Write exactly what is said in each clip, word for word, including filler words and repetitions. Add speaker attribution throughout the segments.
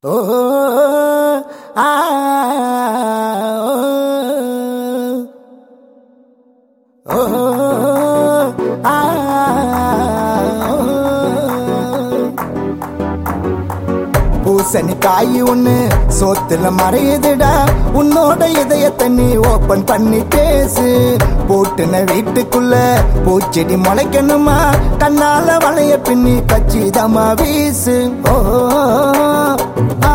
Speaker 1: ஓ ஆ ஓ ஆ பூசணி காய் ஒண்ணு சோத்துல மறையுதுடா, உன்னோட இதயத்தை நீ ஓபன் பண்ணி பேசு. போட்டுன வீட்டுக்குள்ள பூச்செடி முளைக்கணுமா, கண்ணால வளைய பின்னி கச்சிதமா வீசு. ஓ ஆ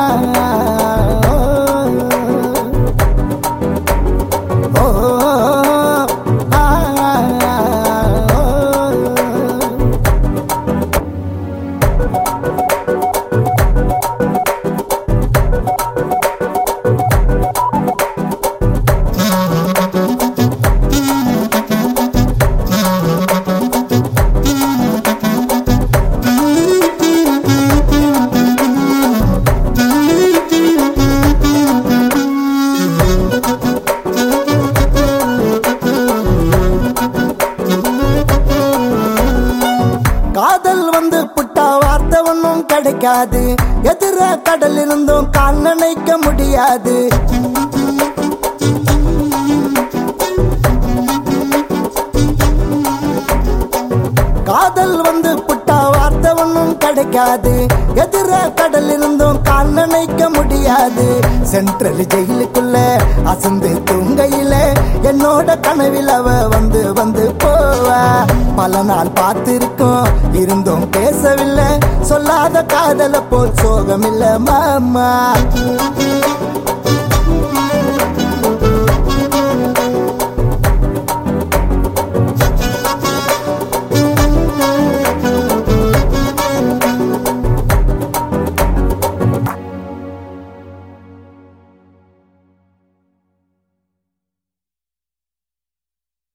Speaker 1: காதல் வந்து புட்டா வார்த்தை ஒன்னும் கிடைக்காது, எதிர கடல் இருந்தும் கால் நினைக்க முடியாது. காதல் வந்து புட்டா வார்த்தை ஒன்னும் கிடைக்காது, எதிர கடல் இருந்தும் கால் நினைக்க முடியாது. சென்ட்ரல் ஜெயிலுக்குள்ள அசந்து தூங்கையில என்னோட கனவில் அவ வந்து வந்து போவா. பல நாள் பார்த்திருக்கோம் இருந்தும் பேசவில்லை, சொல்லாத காதல போல் சோகமில்ல மாமா.